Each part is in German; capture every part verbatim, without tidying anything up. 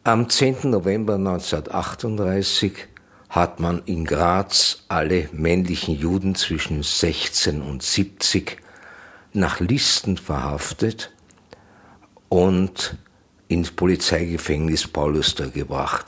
Am zehnten November neunzehnhundertachtunddreißig hat man in Graz alle männlichen Juden zwischen sechzehn und siebzig nach Listen verhaftet und ins Polizeigefängnis Paulustor gebracht.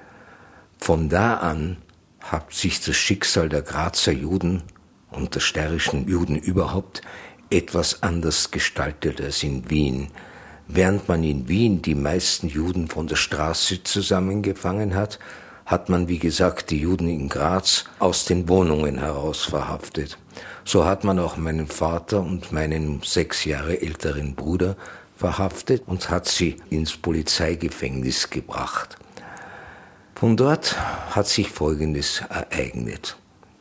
Von da an hat sich das Schicksal der Grazer Juden und der steirischen Juden überhaupt etwas anders gestaltet als in Wien. Während man in Wien die meisten Juden von der Straße zusammengefangen hat, hat man, wie gesagt, die Juden in Graz aus den Wohnungen heraus verhaftet. So hat man auch meinen Vater und meinen sechs Jahre älteren Bruder verhaftet und hat sie ins Polizeigefängnis gebracht. Von dort hat sich Folgendes ereignet.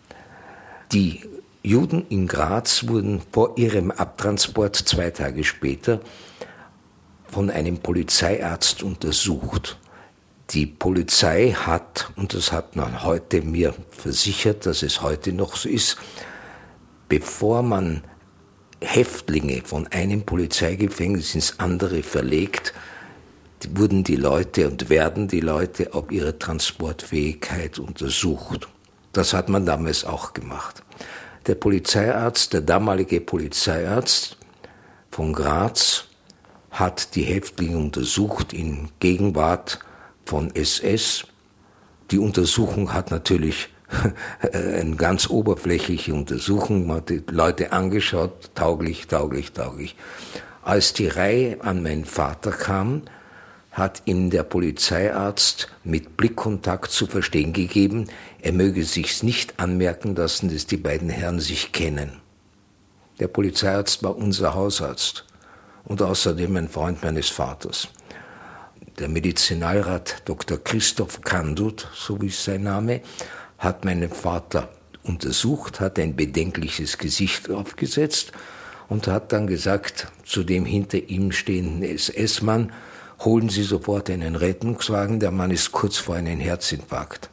Die Juden in Graz wurden vor ihrem Abtransport zwei Tage später von einem Polizeiarzt untersucht. Die Polizei hat, und das hat man heute mir versichert, dass es heute noch so ist, bevor man Häftlinge von einem Polizeigefängnis ins andere verlegt, wurden die Leute und werden die Leute auf ihre Transportfähigkeit untersucht. Das hat man damals auch gemacht. Der Polizeiarzt, der damalige Polizeiarzt von Graz, hat die Häftlinge untersucht in Gegenwart von S S. Die Untersuchung hat natürlich eine ganz oberflächliche Untersuchung. Man hat die Leute angeschaut, tauglich, tauglich, tauglich. Als die Reihe an meinen Vater kam, hat ihm der Polizeiarzt mit Blickkontakt zu verstehen gegeben, er möge sich's nicht anmerken lassen, dass die beiden Herren sich kennen. Der Polizeiarzt war unser Hausarzt und außerdem ein Freund meines Vaters. Der Medizinalrat Doktor Christoph Kandut, so ist sein Name, hat meinen Vater untersucht, hat ein bedenkliches Gesicht aufgesetzt und hat dann gesagt zu dem hinter ihm stehenden S S-Mann, holen Sie sofort einen Rettungswagen, der Mann ist kurz vor einem Herzinfarkt.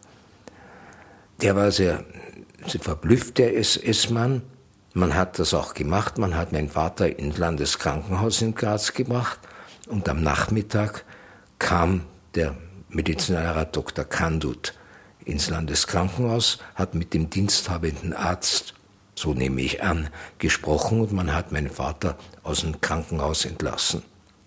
Der war sehr, sehr verblüfft, der S S-Mann. Man hat das auch gemacht, man hat meinen Vater ins Landeskrankenhaus in Graz gebracht und am Nachmittag kam der Medizinalrat Doktor Kandut ins Landeskrankenhaus, hat mit dem diensthabenden Arzt, so nehme ich an, gesprochen und man hat meinen Vater aus dem Krankenhaus entlassen.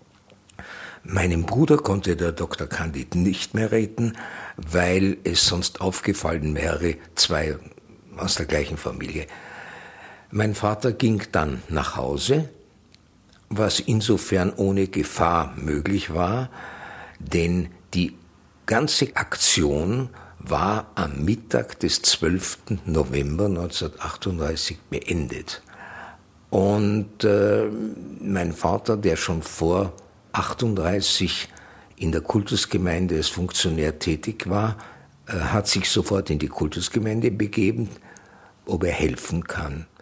Meinen Bruder konnte der Doktor Kandid nicht mehr retten, weil es sonst aufgefallen wäre, zwei aus der gleichen Familie. Mein Vater ging dann nach Hause, was insofern ohne Gefahr möglich war, denn die ganze Aktion war am Mittag des zwölften November neunzehnhundertachtunddreißig beendet. Und äh, mein Vater, der schon vor achtunddreißig in der Kultusgemeinde als Funktionär tätig war, äh, hat sich sofort in die Kultusgemeinde begeben, ob er helfen kann.